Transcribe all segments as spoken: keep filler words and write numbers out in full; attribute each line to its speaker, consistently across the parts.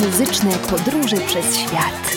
Speaker 1: muzyczne podróże przez świat.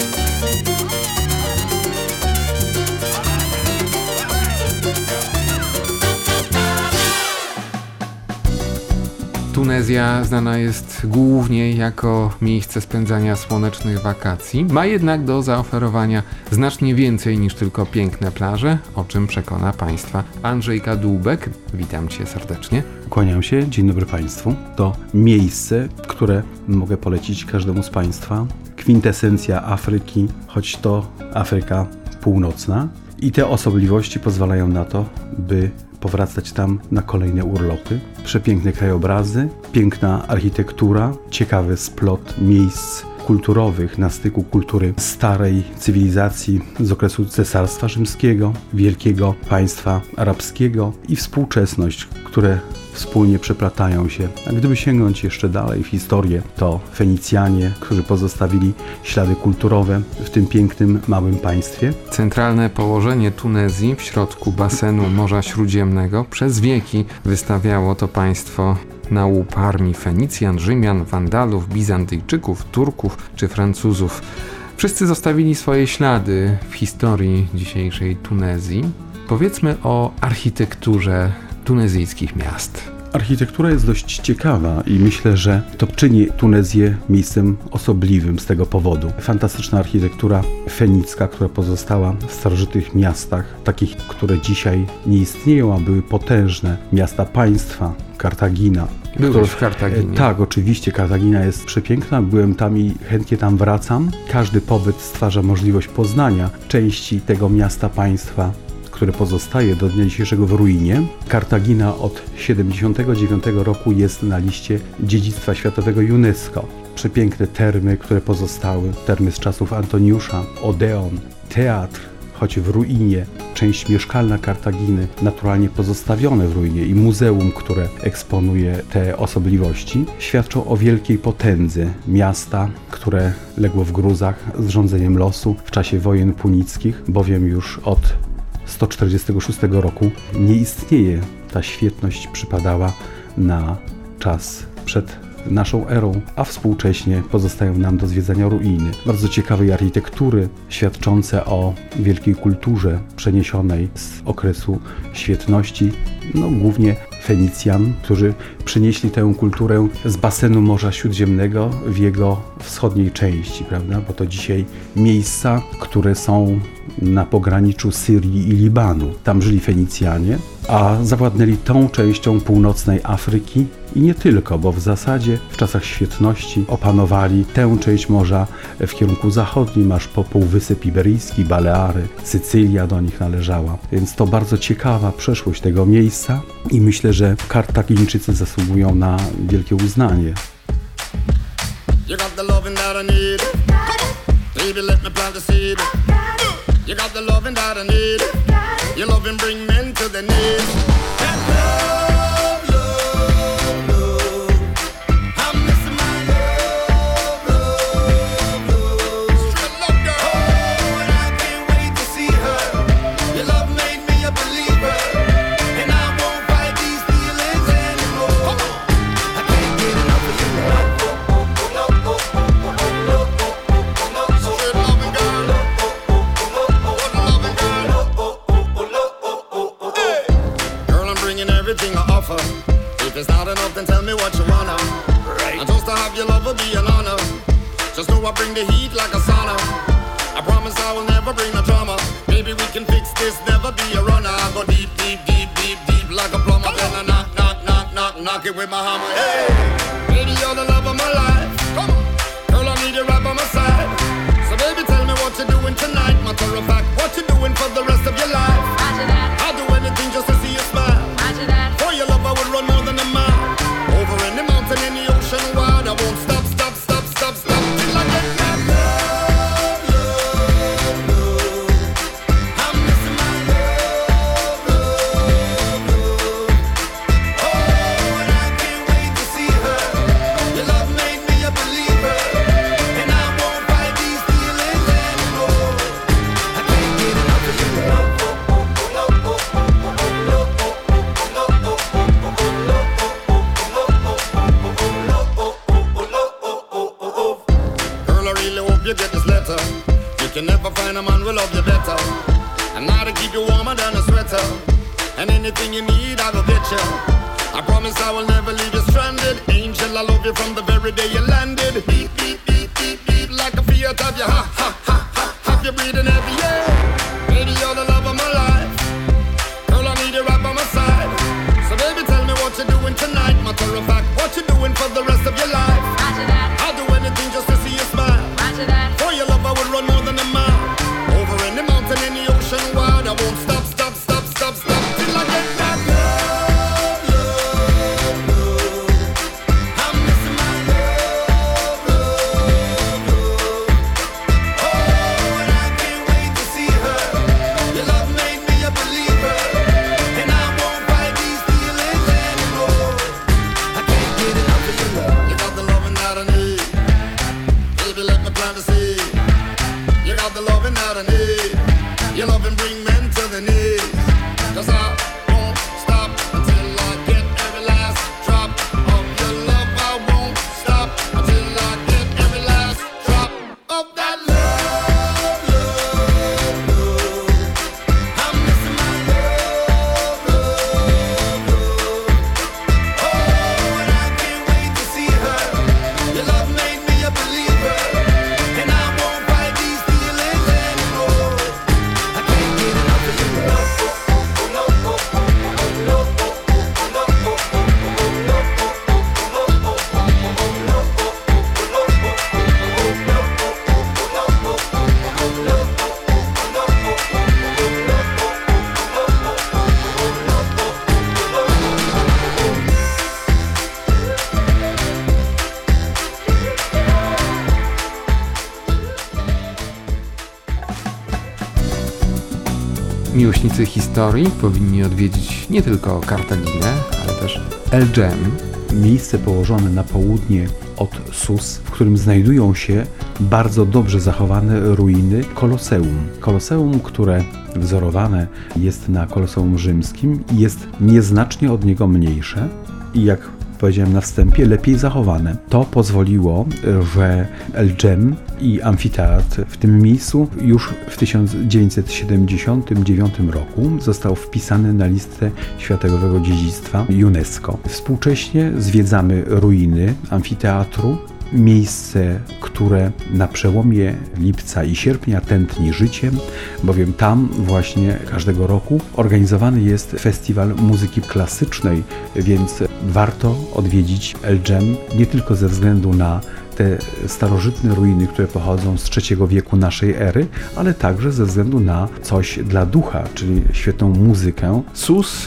Speaker 2: Tunezja znana jest głównie jako miejsce spędzania słonecznych wakacji, ma jednak do zaoferowania znacznie więcej niż tylko piękne plaże, o czym przekona Państwa Andrzej Kadłubek. Witam Cię serdecznie.
Speaker 3: Kłaniam się, dzień dobry Państwu. To miejsce, które mogę polecić każdemu z Państwa. Kwintesencja Afryki, choć to Afryka Północna. I te osobliwości pozwalają na to, by powracać tam na kolejne urlopy. Przepiękne krajobrazy, piękna architektura, ciekawy splot miejsc kulturowych na styku kultury starej cywilizacji z okresu Cesarstwa Rzymskiego, wielkiego państwa arabskiego i współczesność, które wspólnie przeplatają się. A gdyby sięgnąć jeszcze dalej w historię, to Fenicjanie, którzy pozostawili ślady kulturowe w tym pięknym, małym państwie.
Speaker 2: Centralne położenie Tunezji w środku basenu Morza Śródziemnego przez wieki wystawiało to państwo na łup armii Fenicjan, Rzymian, Wandalów, Bizantyjczyków, Turków czy Francuzów. Wszyscy zostawili swoje ślady w historii dzisiejszej Tunezji. Powiedzmy o architekturze tunezyjskich miast.
Speaker 3: Architektura jest dość ciekawa i myślę, że to czyni Tunezję miejscem osobliwym z tego powodu. Fantastyczna architektura fenicka, która pozostała w starożytnych miastach, takich, które dzisiaj nie istnieją, a były potężne. Miasta państwa, Kartagina.
Speaker 2: Byłeś w Kartaginie?
Speaker 3: Tak, oczywiście. Kartagina jest przepiękna. Byłem tam i chętnie tam wracam. Każdy pobyt stwarza możliwość poznania części tego miasta państwa, które pozostaje do dnia dzisiejszego w ruinie. Kartagina od siedemdziesiątego dziewiątego roku jest na liście dziedzictwa światowego UNESCO. Przepiękne termy, które pozostały, termy z czasów Antoniusza, Odeon, teatr, choć w ruinie, część mieszkalna Kartaginy, naturalnie pozostawione w ruinie i muzeum, które eksponuje te osobliwości, świadczą o wielkiej potędze miasta, które legło w gruzach z rządzeniem losu w czasie wojen punickich, bowiem już od sto czterdziestego szóstego roku nie istnieje. Ta świetność przypadała na czas przed naszą erą, a współcześnie pozostają nam do zwiedzania ruiny bardzo ciekawej architektury, świadczące o wielkiej kulturze przeniesionej z okresu świetności, no głównie Fenicjan, którzy przynieśli tę kulturę z basenu Morza Śródziemnego w jego wschodniej części, prawda? Bo to dzisiaj miejsca, które są na pograniczu Syrii i Libanu. Tam żyli Fenicjanie, a zawładnęli tą częścią północnej Afryki i nie tylko, bo w zasadzie w czasach świetności opanowali tę część morza w kierunku zachodnim, aż po Półwysep Iberyjski, Baleary, Sycylia do nich należała. Więc to bardzo ciekawa przeszłość tego miejsca i myślę, że Kartagińczycy zasługują na wielkie uznanie. You got the loving that I need. Baby, let me plant the seed. You got the loving that I need. Your loving bring men to their knees. That love, love, love. I'm missing my love, love, love. Straight love, girl. Oh, and I can't wait to see her. Your love made me a believer, and I won't fight these feelings anymore. I can't get enough of you. Oh, oh, oh, oh, oh, oh, oh, oh, oh, oh. Straight loving girl. Everything I offer. If it's not enough, then tell me what you wanna. Right. And just to have your love will be an honor. Just know I bring the heat like a sauna. I promise I will never bring no drama. Maybe we can fix this, never be a runner. I go deep, deep, deep, deep, deep like a plumber. Then I knock, knock, knock, knock, knock it with my hammer. Hey, baby, you're the love of my life. Come on, girl, I need you right by my side. So baby, tell me what you're doing tonight. Matter of fact, what you doing for the rest of your life. I'll do anything just to see you smile. For your love I would run more than a mile. Over any mountain, any ocean wide. I won't stop, stop, stop, stop, stop till I get my love, love, love. I'm missing my love, love, love. Oh, and I can't wait to see her. Your love made me a believer, and I won't fight these feelings anymore. I can't get enough of you.
Speaker 4: will love you better. And now to keep you warmer than a sweater. And anything you need, I will get you. I promise I will never leave you stranded. Angel, I love you from the very day you landed. Beat, beat, beat, beat, beat like a Fiat of you. Ha, ha, ha, ha, ha. You're breathing every year. Baby, you're the love of my life. Girl, I need you right by my side. So baby, tell me what you're doing tonight. Matter of fact, what you're doing for the rest of your life.
Speaker 5: Roger that.
Speaker 4: I'll do anything just to see you smile.
Speaker 5: Roger that.
Speaker 4: For your love, I would run more than a mile. Over any mountain, any ocean wide. I won't stop, stop, stop, stop, stop till I get that love, love, love. I'm missing my love, love, love. Oh, and I can't wait to see her. Your love made me a believer, and I won't fight these feelings anymore. I can't get enough of your love. You got the loving that I need. Baby, let me plant the seed. You got the loving that I need. Your loving bring men to the knees. Cause I won't stop until I get every last drop of your love. I won't stop until I get every last drop of that love, love, love. I'm missing my love, love, love. Oh, and I can't wait to see her. Your love made me a believer, and I won't fight these feelings anymore. I can't get enough of your love.
Speaker 2: Miłośnicy historii powinni odwiedzić nie tylko Kartaginę, ale też El Dżem.
Speaker 3: Miejsce położone na południe od Sus, w którym znajdują się bardzo dobrze zachowane ruiny Koloseum. Koloseum, które wzorowane jest na Koloseum rzymskim, jest nieznacznie od niego mniejsze i jak powiedziałem na wstępie, lepiej zachowane. To pozwoliło, że El Dżem i amfiteatr w tym miejscu już w tysiąc dziewięćset siedemdziesiątym dziewiątym roku został wpisany na listę Światowego Dziedzictwa UNESCO. Współcześnie zwiedzamy ruiny amfiteatru, miejsce, które na przełomie lipca i sierpnia tętni życiem, bowiem tam właśnie każdego roku organizowany jest festiwal muzyki klasycznej, więc warto odwiedzić El Dżem nie tylko ze względu na te starożytne ruiny, które pochodzą z trzeciego wieku naszej ery, ale także ze względu na coś dla ducha, czyli świetną muzykę.
Speaker 2: Sus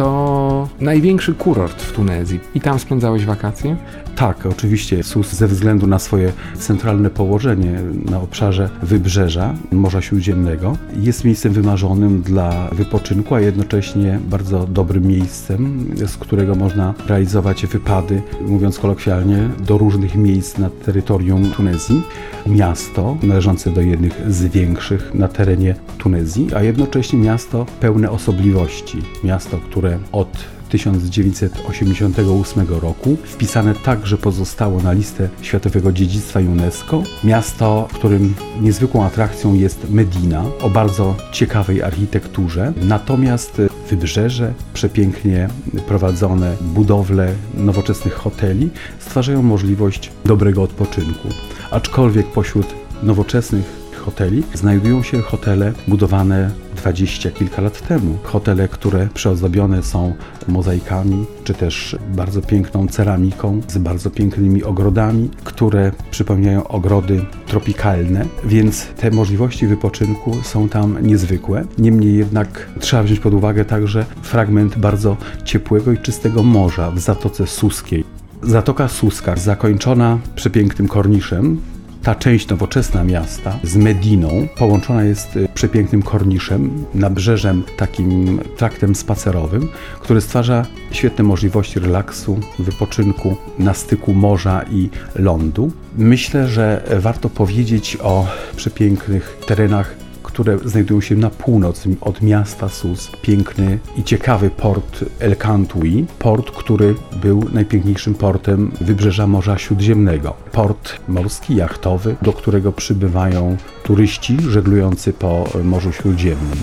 Speaker 2: to największy kurort w Tunezji. I tam spędzałeś wakacje?
Speaker 3: Tak, oczywiście Sus ze względu na swoje centralne położenie na obszarze wybrzeża Morza Śródziemnego jest miejscem wymarzonym dla wypoczynku, a jednocześnie bardzo dobrym miejscem, z którego można realizować wypady, mówiąc kolokwialnie, do różnych miejsc na terytorium Tunezji. Miasto należące do jednych z większych na terenie Tunezji, a jednocześnie miasto pełne osobliwości. Miasto, które od tysiąc dziewięćset osiemdziesiątego ósmego roku wpisane także pozostało na listę Światowego Dziedzictwa UNESCO. Miasto, w którym niezwykłą atrakcją jest Medina o bardzo ciekawej architekturze, natomiast wybrzeże, przepięknie prowadzone budowle nowoczesnych hoteli stwarzają możliwość dobrego odpoczynku. Aczkolwiek pośród nowoczesnych hoteli znajdują się hotele budowane dwadzieścia kilka lat temu. Hotele, które przyozdobione są mozaikami, czy też bardzo piękną ceramiką, z bardzo pięknymi ogrodami, które przypominają ogrody tropikalne, więc te możliwości wypoczynku są tam niezwykłe. Niemniej jednak trzeba wziąć pod uwagę także fragment bardzo ciepłego i czystego morza w Zatoce Suskiej. Zatoka Suska, zakończona przepięknym korniszem, ta część nowoczesna miasta z Mediną połączona jest przepięknym korniszem, nabrzeżem, takim traktem spacerowym, który stwarza świetne możliwości relaksu, wypoczynku na styku morza i lądu. Myślę, że warto powiedzieć o przepięknych terenach, które znajdują się na północ od miasta Sus. Piękny i ciekawy port El Cantui, port, który był najpiękniejszym portem wybrzeża Morza Śródziemnego. Port morski, jachtowy, do którego przybywają turyści żeglujący po Morzu Śródziemnym.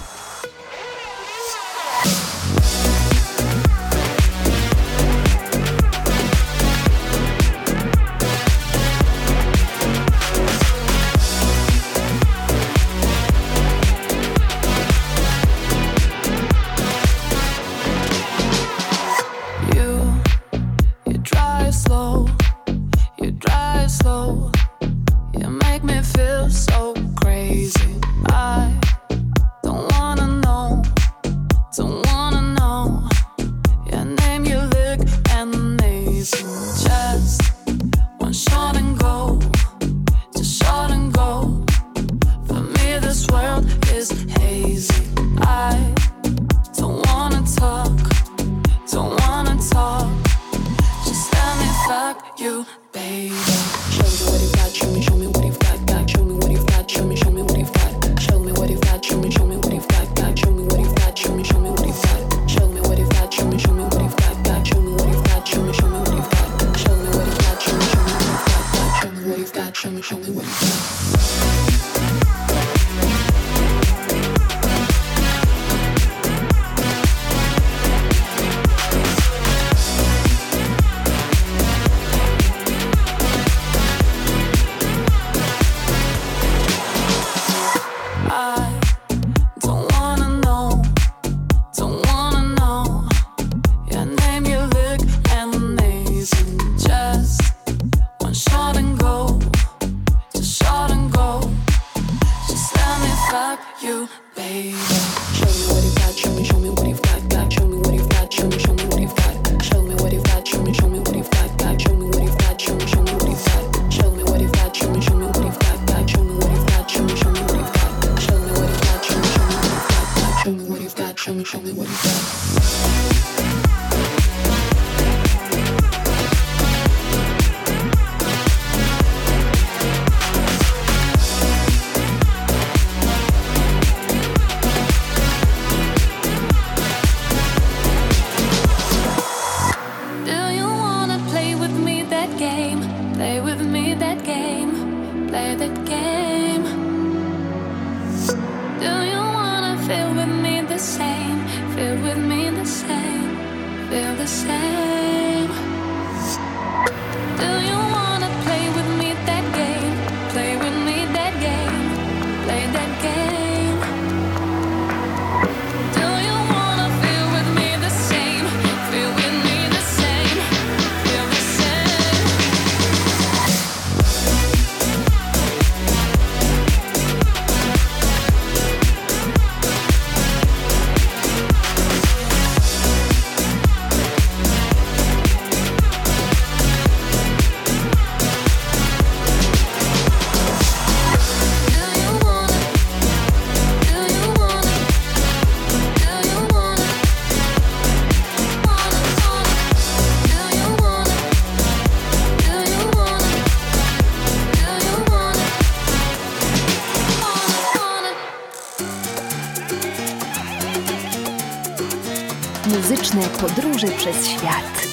Speaker 1: Muzyczne podróże przez świat.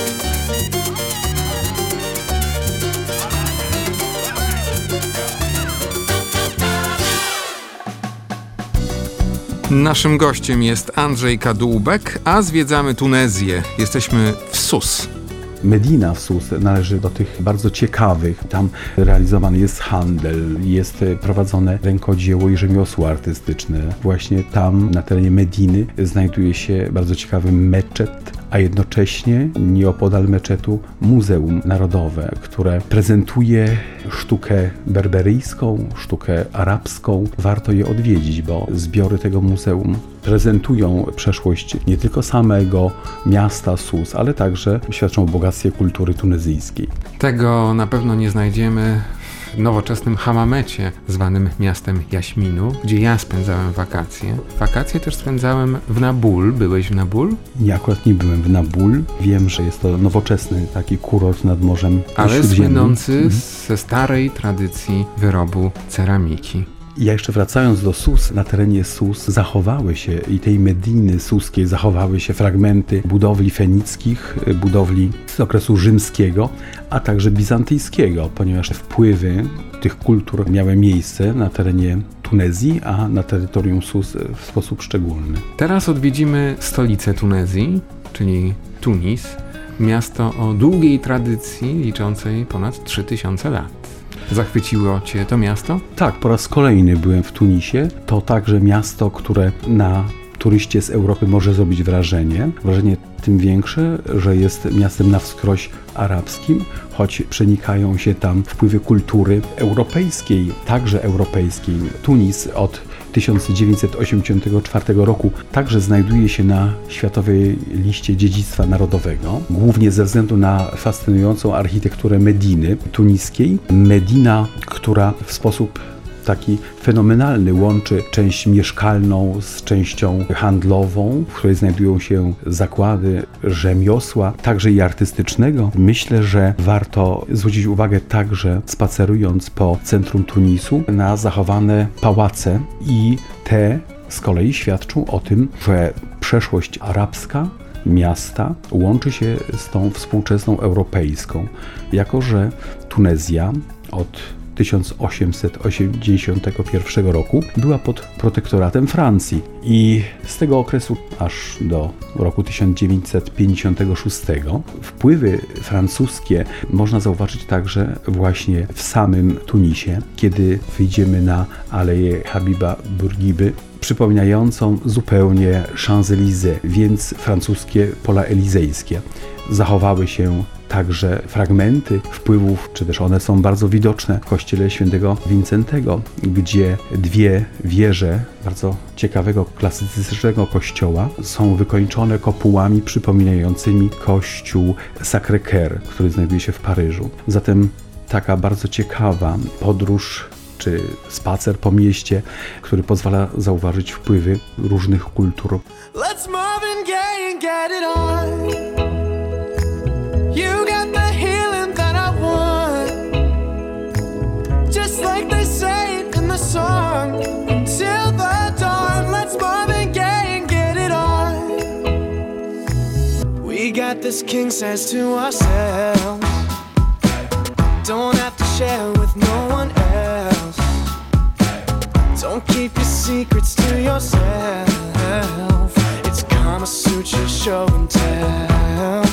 Speaker 2: Naszym gościem jest Andrzej Kadłubek, a zwiedzamy Tunezję. Jesteśmy w Sus.
Speaker 3: Medina w Sus należy do tych bardzo ciekawych. Tam realizowany jest handel, jest prowadzone rękodzieło i rzemiosło artystyczne. Właśnie tam, na terenie Mediny, znajduje się bardzo ciekawy meczet, a jednocześnie nieopodal meczetu Muzeum Narodowe, które prezentuje sztukę berberyjską, sztukę arabską. Warto je odwiedzić, bo zbiory tego muzeum prezentują przeszłość nie tylko samego miasta Sus, ale także świadczą o bogactwie kultury tunezyjskiej.
Speaker 2: Tego na pewno nie znajdziemy w nowoczesnym Hamamecie, zwanym miastem Jaśminu, gdzie ja spędzałem wakacje. Wakacje też spędzałem w Nabul. Byłeś w Nabul?
Speaker 3: Ja akurat nie byłem w Nabul. Wiem, że jest to nowoczesny taki kurort nad Morzem
Speaker 2: Ale
Speaker 3: Śródziemnym.
Speaker 2: słynący ze starej tradycji wyrobu ceramiki.
Speaker 3: Ja jeszcze wracając do Sus, na terenie Sus zachowały się i tej Mediny suskiej zachowały się fragmenty budowli fenickich, budowli z okresu rzymskiego, a także bizantyjskiego, ponieważ wpływy tych kultur miały miejsce na terenie Tunezji, a na terytorium Sus w sposób szczególny.
Speaker 2: Teraz odwiedzimy stolicę Tunezji, czyli Tunis, miasto o długiej tradycji liczącej ponad trzy tysiące lat. Zachwyciło Cię to miasto?
Speaker 3: Tak, po raz kolejny byłem w Tunisie. To także miasto, które na turyście z Europy może zrobić wrażenie. Wrażenie tym większe, że jest miastem na wskroś arabskim, choć przenikają się tam wpływy kultury europejskiej, także europejskiej. Tunis od tysiąc dziewięćset osiemdziesiątego czwartego roku także znajduje się na Światowej Liście Dziedzictwa Narodowego, głównie ze względu na fascynującą architekturę Mediny tuniskiej. Medina, która w sposób taki fenomenalny łączy część mieszkalną z częścią handlową, w której znajdują się zakłady rzemiosła, także i artystycznego. Myślę, że warto zwrócić uwagę także, spacerując po centrum Tunisu, na zachowane pałace i te z kolei świadczą o tym, że przeszłość arabska miasta łączy się z tą współczesną europejską, jako że Tunezja od tysiąc osiemset osiemdziesiątego pierwszego roku była pod protektoratem Francji i z tego okresu aż do roku tysiąc dziewięćset pięćdziesiątego szóstego wpływy francuskie można zauważyć także właśnie w samym Tunisie, kiedy wyjdziemy na Aleję Habiba Bourguiby, przypominającą zupełnie Champs-Élysées, więc francuskie pola elizejskie. Zachowały się także fragmenty wpływów, czy też one są bardzo widoczne w kościele świętego Wincentego, gdzie dwie wieże bardzo ciekawego, klasycystycznego kościoła są wykończone kopułami przypominającymi kościół Sacré-Cœur, który znajduje się w Paryżu. Zatem taka bardzo ciekawa podróż czy spacer po mieście, który pozwala zauważyć wpływy różnych kultur.
Speaker 4: Let's Marvin Gaye and get it on. You got the healing that I want, just like they say it in the song. Until the dawn, let's Marvin Gaye and get it on. We got this king size to ourselves, don't have to share with no one else. Don't keep your secrets to yourself. It's Kama Sutra show and tell.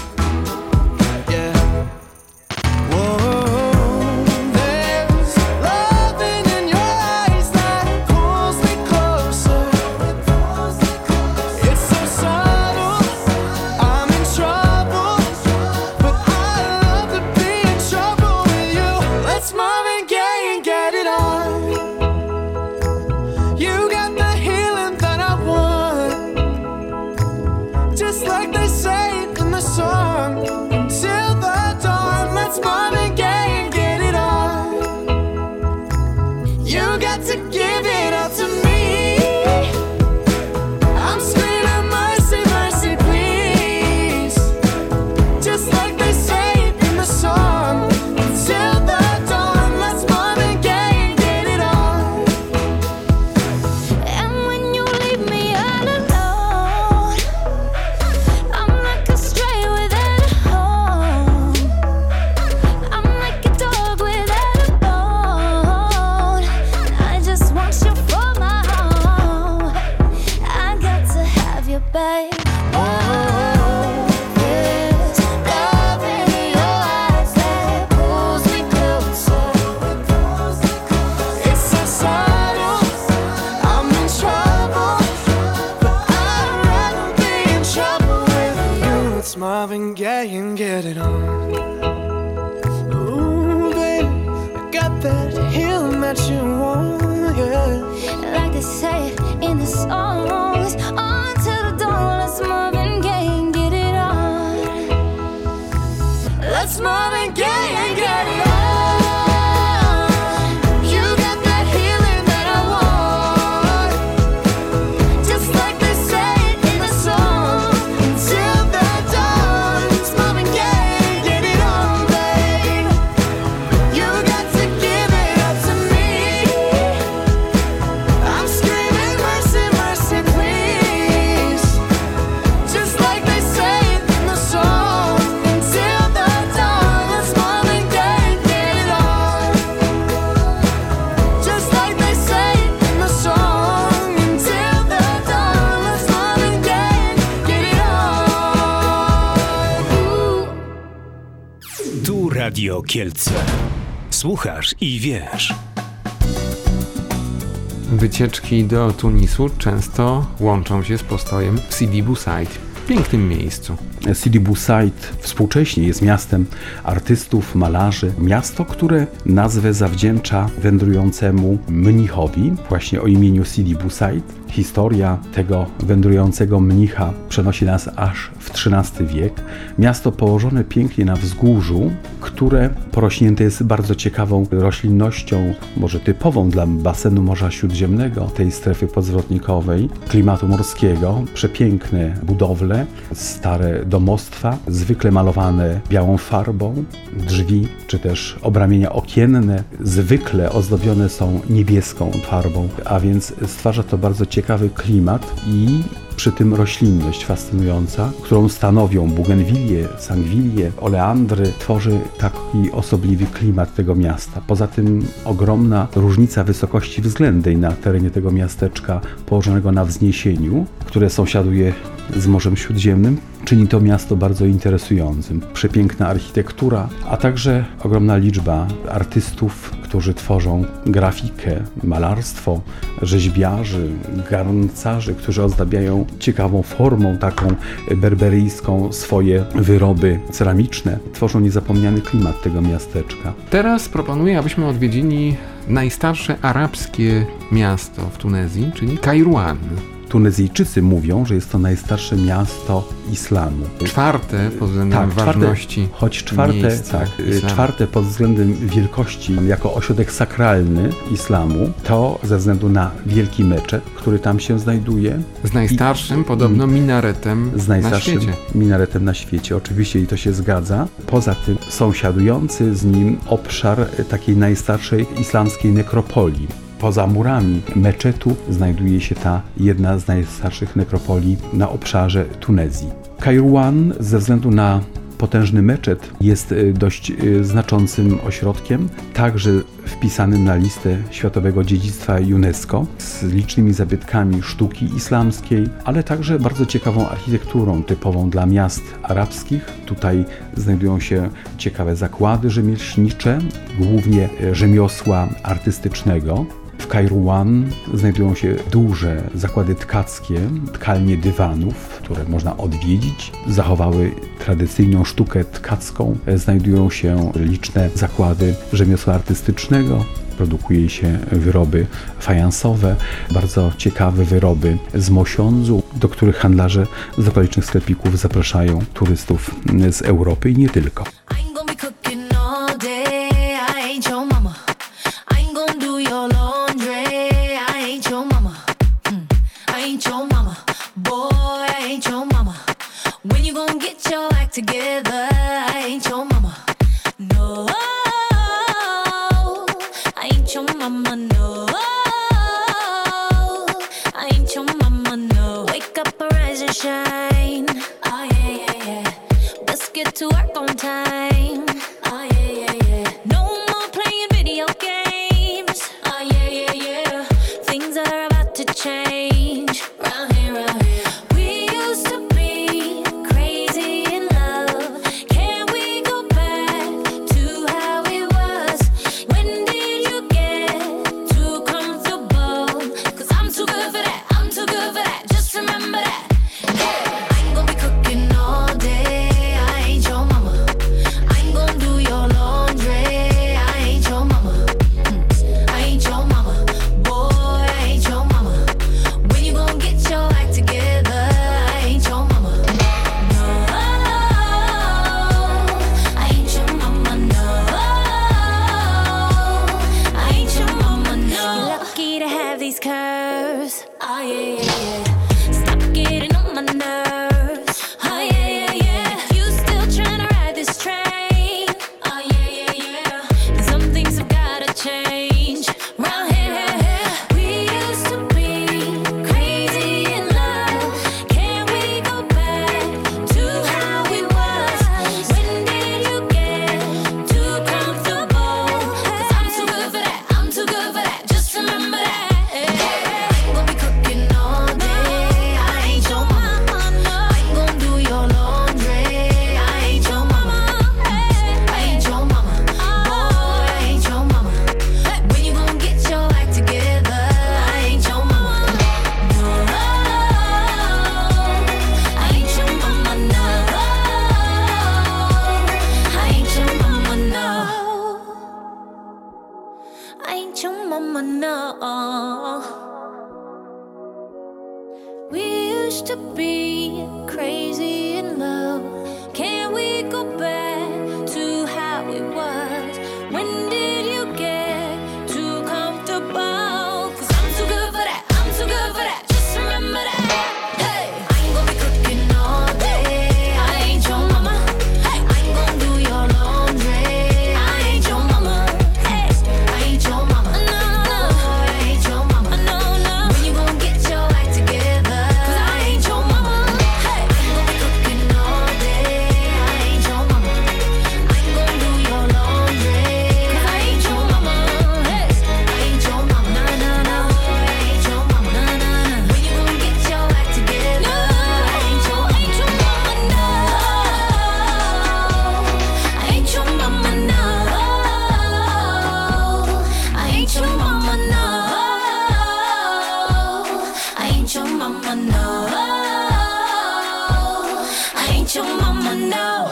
Speaker 5: Marvin Gaye and get it on. Ooh, baby, I got that healing that you want, yeah.
Speaker 6: Like they say it in the songs, on to the dawn. Let's Marvin Gaye and get it on. Let's Marvin Gaye and get it on.
Speaker 7: Tu Radio Kielce. Słuchasz i wiesz.
Speaker 2: Wycieczki do Tunisu często łączą się z postojem w Sidi Bou Said, pięknym miejscu.
Speaker 3: Sidi Bou Said współcześnie jest miastem artystów, malarzy. Miasto, które nazwę zawdzięcza wędrującemu mnichowi, właśnie o imieniu Sidi Bou Said. Historia tego wędrującego mnicha przenosi nas aż w trzynasty wiek. Miasto położone pięknie na wzgórzu, które porośnięte jest bardzo ciekawą roślinnością, może typową dla basenu Morza Śródziemnego, tej strefy podzwrotnikowej, klimatu morskiego, przepiękne budowle, stare domostwa, zwykle malowane białą farbą, drzwi czy też obramienia okienne zwykle ozdobione są niebieską farbą, a więc stwarza to bardzo ciekawy klimat i przy tym roślinność fascynująca, którą stanowią bugenwilie, sangwilie, oleandry, tworzy taki osobliwy klimat tego miasta. Poza tym ogromna różnica wysokości względnej na terenie tego miasteczka położonego na wzniesieniu, które sąsiaduje z Morzem Śródziemnym, czyni to miasto bardzo interesującym. Przepiękna architektura, a także ogromna liczba artystów, którzy tworzą grafikę, malarstwo, rzeźbiarzy, garncarzy, którzy ozdabiają ciekawą formą, taką berberyjską swoje wyroby ceramiczne. Tworzą niezapomniany klimat tego miasteczka.
Speaker 2: Teraz proponuję, abyśmy odwiedzili najstarsze arabskie miasto w Tunezji, czyli Kairouan.
Speaker 3: Tunezyjczycy mówią, że jest to najstarsze miasto islamu.
Speaker 2: Czwarte pod względem
Speaker 3: tak,
Speaker 2: ważności.
Speaker 3: Czwarte, choć czwarte,
Speaker 2: miejsce
Speaker 3: tak,
Speaker 2: islamu.
Speaker 3: czwarte pod względem wielkości jako ośrodek sakralny islamu, to ze względu na wielki meczet, który tam się znajduje.
Speaker 2: Z najstarszym
Speaker 3: i,
Speaker 2: podobno minaretem
Speaker 3: z najstarszym
Speaker 2: na świecie.
Speaker 3: minaretem na świecie, oczywiście, i to się zgadza. Poza tym sąsiadujący z nim obszar takiej najstarszej islamskiej nekropolii. Poza murami meczetu znajduje się ta jedna z najstarszych nekropolii na obszarze Tunezji. Kairouan ze względu na potężny meczet jest dość znaczącym ośrodkiem, także wpisanym na listę Światowego Dziedzictwa UNESCO z licznymi zabytkami sztuki islamskiej, ale także bardzo ciekawą architekturą typową dla miast arabskich. Tutaj znajdują się ciekawe zakłady rzemieślnicze, głównie rzemiosła artystycznego. W Kairouan znajdują się duże zakłady tkackie, tkalnie dywanów, które można odwiedzić. Zachowały tradycyjną sztukę tkacką. Znajdują się liczne zakłady rzemiosła artystycznego. Produkuje się wyroby fajansowe, bardzo ciekawe wyroby z mosiądzu, do których handlarze z okolicznych sklepików zapraszają turystów z Europy i nie tylko.
Speaker 6: Together, I ain't your mama. No, I ain't your mama. No, I ain't your mama. No, wake up, arise and shine. Oh yeah, yeah, yeah. Let's get to work on time. mama, no. We used to be crazy in love. Can we go back to how it was? When did you get too comfortable? Cause I'm too good for that, I'm too good for that. Just remember that. Hey, I ain't gonna be cooking all day. I ain't your mama. Hey, I ain't gonna do your laundry. I ain't your mama. Hey, I ain't your mama. No, no, no. I ain't your mama. No, no. When you gonna get your act together? Cause I ain't your mama. Hey, I ain't gonna be cooking all day. I ain't your mama. I ain't gonna do your laundry. Cause I ain't your mama. Hey, I ain't your mama. No, no, no. I ain't your mama. No, no, no. When you gonna get your act together? No, I ain't your, ain't your mama. No, I ain't your mama. No, I ain't your mama. No, I ain't your mama. No, I ain't your mama. No.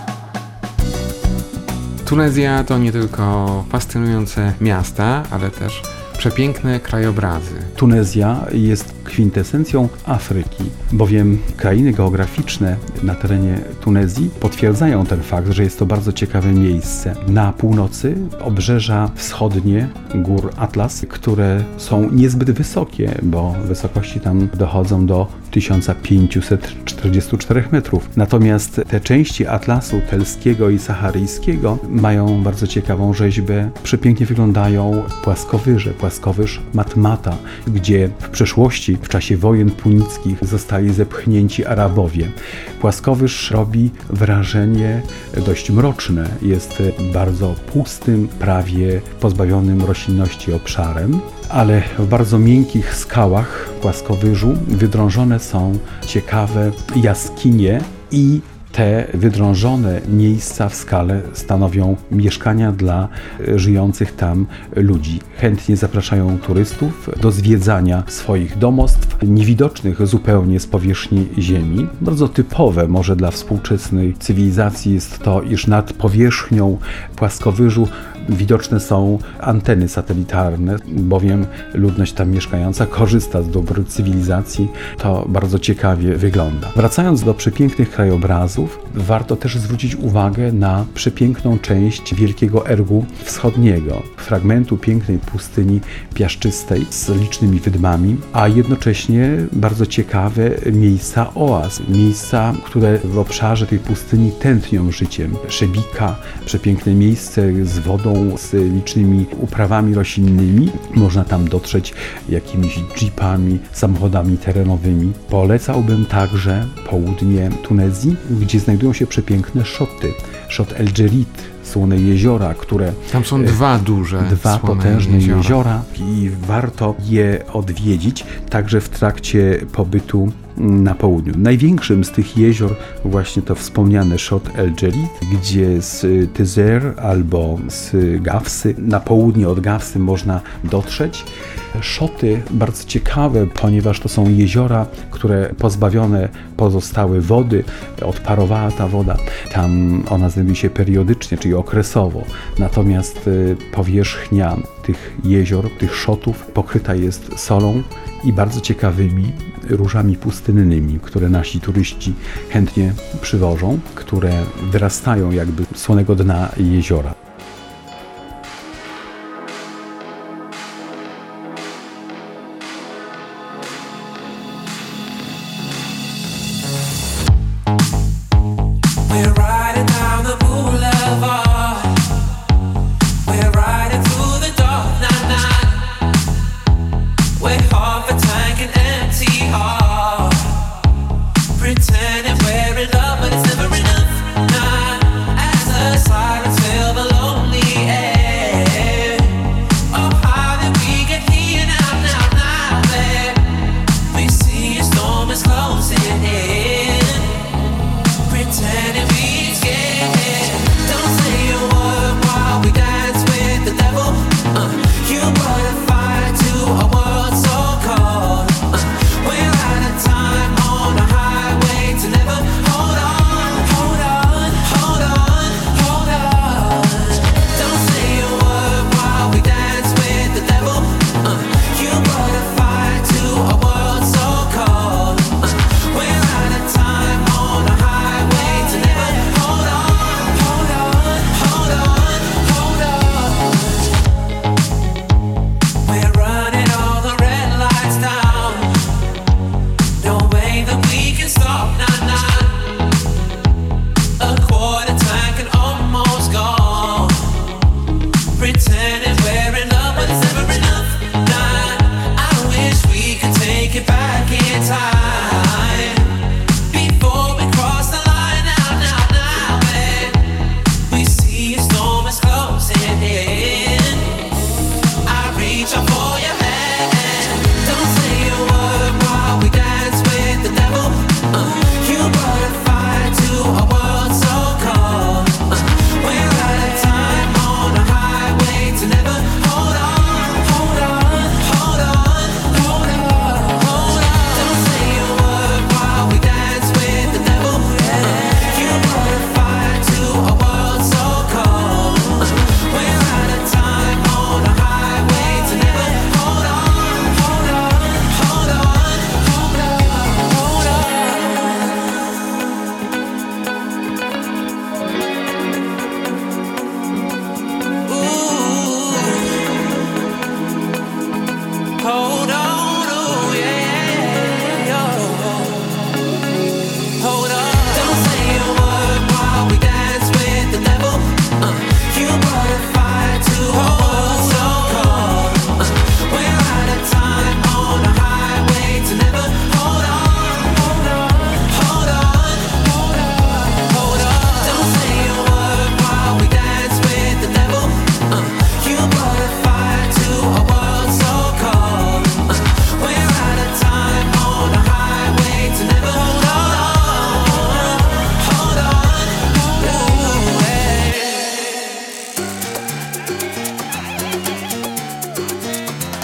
Speaker 2: Tunezja to nie tylko fascynujące miasta, ale też przepiękne krajobrazy.
Speaker 3: Tunezja jest kwintesencją Afryki, bowiem krainy geograficzne na terenie Tunezji potwierdzają ten fakt, że jest to bardzo ciekawe miejsce. Na północy obrzeża wschodnie gór Atlas, które są niezbyt wysokie, bo wysokości tam dochodzą do tysiąc pięćset czterdzieści cztery metrów. Natomiast te części Atlasu Telskiego i Saharyjskiego mają bardzo ciekawą rzeźbę. Przepięknie wyglądają płaskowyże, płaskowyż Matmata, gdzie w przeszłości, w czasie wojen punickich zostali zepchnięci Arabowie. Płaskowyż robi wrażenie dość mroczne. Jest bardzo pustym, prawie pozbawionym roślinności obszarem, ale w bardzo miękkich skałach płaskowyżu wydrążone są ciekawe jaskinie i te wydrążone miejsca w skale stanowią mieszkania dla żyjących tam ludzi. Chętnie zapraszają turystów do zwiedzania swoich domostw, niewidocznych zupełnie z powierzchni ziemi. Bardzo typowe może dla współczesnej cywilizacji jest to, iż nad powierzchnią płaskowyżu widoczne są anteny satelitarne, bowiem ludność tam mieszkająca korzysta z dóbr cywilizacji. To bardzo ciekawie wygląda. Wracając do przepięknych krajobrazów, warto też zwrócić uwagę na przepiękną część Wielkiego Ergu Wschodniego, fragmentu pięknej pustyni piaszczystej z licznymi wydmami, a jednocześnie bardzo ciekawe miejsca oaz, miejsca, które w obszarze tej pustyni tętnią życiem. Szebika, przepiękne miejsce z wodą, z licznymi uprawami roślinnymi. Można tam dotrzeć jakimiś jeepami, samochodami terenowymi. Polecałbym także południe Tunezji, gdzie znajdują się przepiękne szoty. Szot El Djerid, słone jeziora, które...
Speaker 2: Tam są dwa duże
Speaker 3: Dwa potężne jeziora. jeziora i warto je odwiedzić, także w trakcie pobytu na południu. Największym z tych jezior właśnie to wspomniane Szot El Djerid, gdzie z Tyzer albo z Gawsy, na południe od Gawsy można dotrzeć. Szoty bardzo ciekawe, ponieważ to są jeziora, które pozbawione pozostały wody, odparowała ta woda. Tam ona znajduje się periodycznie, czyli okresowo. Natomiast powierzchnia tych jezior, tych szotów pokryta jest solą i bardzo ciekawymi różami pustynnymi, które nasi turyści chętnie przywożą, które wyrastają jakby z słonego dna jeziora.
Speaker 8: Pretending we're in love, but it's never enough. Nah, as a siren sail below.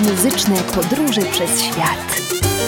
Speaker 1: Muzyczne podróże przez świat.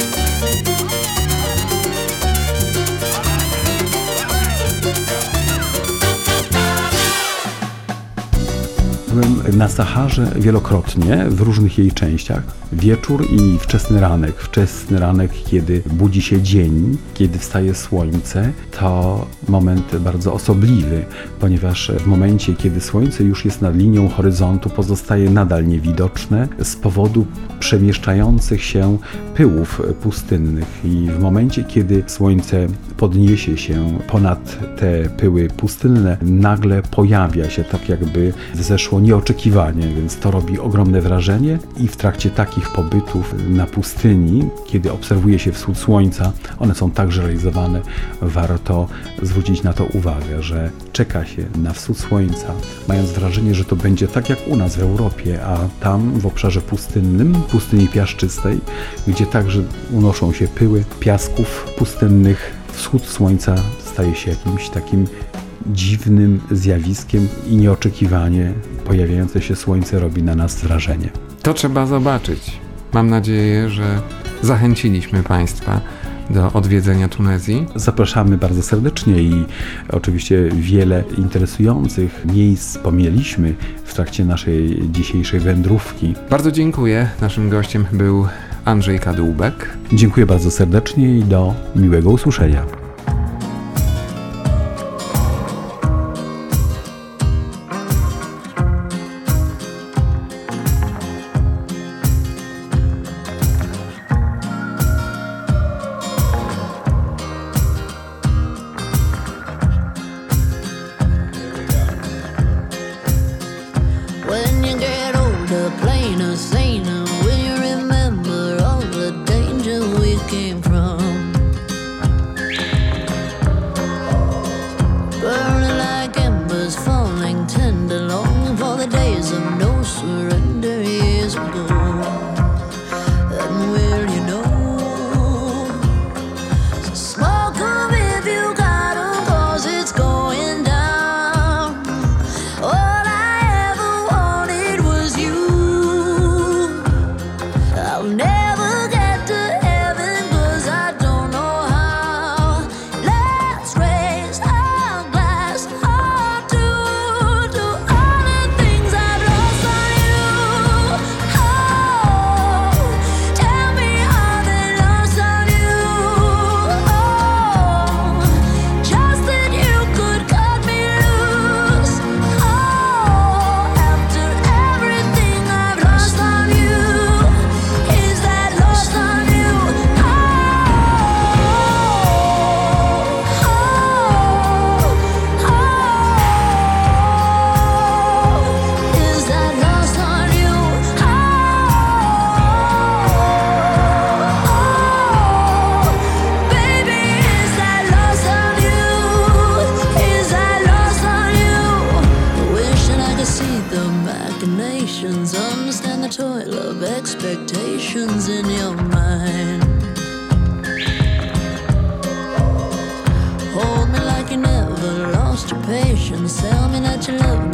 Speaker 3: Byłem na Saharze wielokrotnie, w różnych jej częściach. Wieczór i wczesny ranek. Wczesny ranek, kiedy budzi się dzień, kiedy wstaje słońce, to moment bardzo osobliwy, ponieważ w momencie, kiedy słońce już jest nad linią horyzontu, pozostaje nadal niewidoczne z powodu przemieszczających się pyłów pustynnych. I w momencie, kiedy słońce podniesie się ponad te pyły pustynne, nagle pojawia się tak, jakby wzeszło nieoczekiwanie, więc to robi ogromne wrażenie i w trakcie takich pobytów na pustyni, kiedy obserwuje się wschód słońca, one są także realizowane, warto zwrócić na to uwagę, że czeka się na wschód słońca, mając wrażenie, że to będzie tak jak u nas w Europie, a tam w obszarze pustynnym, pustyni piaszczystej, gdzie także unoszą się pyły piasków pustynnych, wschód słońca staje się jakimś takim dziwnym zjawiskiem i nieoczekiwanie pojawiające się słońce robi na nas wrażenie.
Speaker 2: To trzeba zobaczyć. Mam nadzieję, że zachęciliśmy Państwa do odwiedzenia Tunezji.
Speaker 3: Zapraszamy bardzo serdecznie i oczywiście wiele interesujących miejsc pomieliśmy w trakcie naszej dzisiejszej wędrówki.
Speaker 2: Bardzo dziękuję. Naszym gościem był Andrzej Kadłubek.
Speaker 3: Dziękuję bardzo serdecznie i do miłego usłyszenia.
Speaker 8: When you get older, plainer, saner, will you remember all the danger we came from? Burning like embers, falling tender, longing for the days of no surrender years ago. And will you know? So smoke 'em if you got 'em, 'cause it's going down. All I ever wanted was you. I'll never get to heaven 'cause I don't know how. Let's raise our glass or two to all the things I've lost on you. Oh, tell me how they lost on you. Oh, just that you could cut me loose. Oh, after everything I've lost on you, is that lost on you? Oh, oh, oh, is that lost on you? Oh, baby, is that lost on you? Is that lost on you? Wishing I could see the machinations, understand the toil of expectations in your mind. Hold me like you never lost your patience. Tell me that you love me